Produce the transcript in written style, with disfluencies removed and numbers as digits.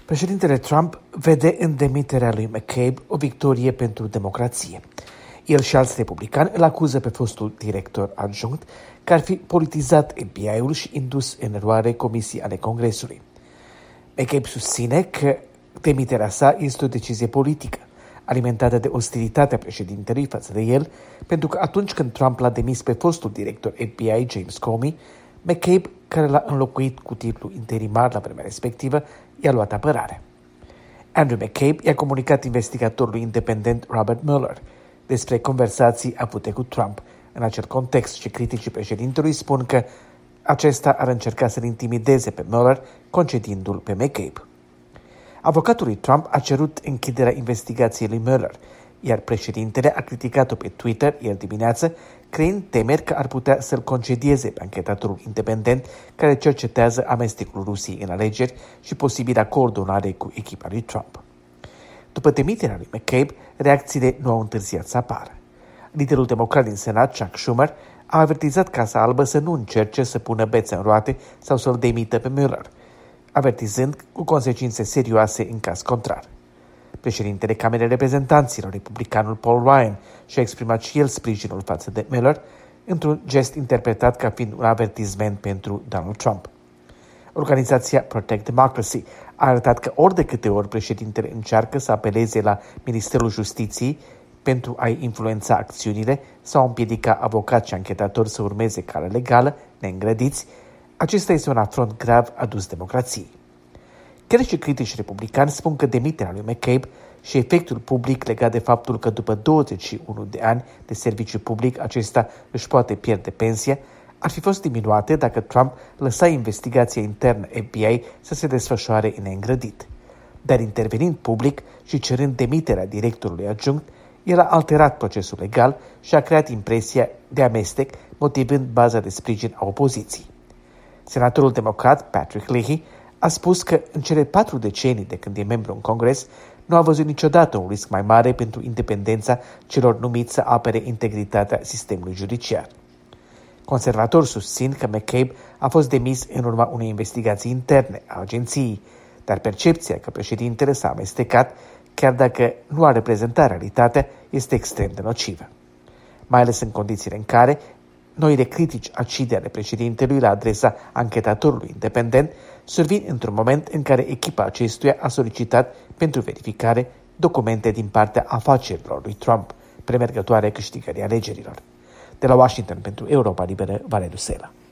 Președintele Trump vede în demiterea lui McCabe o victorie pentru democrație. El și alți republicani îl acuză pe fostul director adjunct că ar fi politizat FBI-ul și indus în eroare comisii ale Congresului. McCabe susține că demiterea sa este o decizie politică, alimentată de ostilitatea președintelui față de el, pentru că atunci când Trump l-a demis pe fostul director FBI, James Comey, McCabe, care l-a înlocuit cu titlu interimar la vremea respectivă, i-a luat apărare. Andrew McCabe i-a comunicat investigatorului independent Robert Mueller despre conversații avute cu Trump în acel context și criticii președintelui spun că acesta ar încerca să-l intimideze pe Mueller, concediindu-l pe McCabe. Avocatul lui Trump a cerut închiderea investigației lui Mueller, iar președintele a criticat-o pe Twitter ieri dimineață, creând temeri că ar putea să-l concedieze pe anchetatorul independent care cercetează amestecul Rusiei în alegeri și posibila coordonare cu echipa lui Trump. După demiterea lui McCabe, reacțiile nu au întârziat să apară. Liderul democrat din Senat, Chuck Schumer, a avertizat Casa Albă să nu încerce să pună bețe în roate sau să-l demită pe Mueller, avertizând cu consecințe serioase în caz contrar. Președintele Camerei Reprezentanților, republicanul Paul Ryan, și-a exprimat și el sprijinul față de Mueller, într-un gest interpretat ca fiind un avertizment pentru Donald Trump. Organizația Protect Democracy a arătat că ori de câte ori președintele încearcă să apeleze la Ministerul Justiției pentru a-i influența acțiunile sau împiedica avocați și anchetatori să urmeze calea legală, neîngrădiți, acesta este un afront grav adus democrației. Chiar și critici republicani spun că demiterea lui McCabe și efectul public legat de faptul că după 21 de ani de serviciu public acesta își poate pierde pensia, ar fi fost diminuate dacă Trump lăsa investigația internă FBI să se desfășoare neîngrădit. Dar intervenind public și cerând demiterea directorului adjunct, el a alterat procesul legal și a creat impresia de amestec, motivând baza de sprijin a opoziției. Senatorul democrat Patrick Leahy a spus că în cele 4 decenii de când e membru în Congres nu a văzut niciodată un risc mai mare pentru independența celor numiți să apere integritatea sistemului judiciar. Conservatori susțin că McCabe a fost demis în urma unei investigații interne a agenției, dar percepția că președintele s-a amestecat, chiar dacă nu a reprezentat realitatea, este extrem de nocivă. Mai ales în condițiile în care noile critici acide ale președintelui la adresa anchetatorului independent survin într-un moment în care echipa acestuia a solicitat pentru verificare documente din partea afacerilor lui Trump, premergătoare câștigării alegerilor. De la Washington pentru Europa Liberă, Valeriu Sela.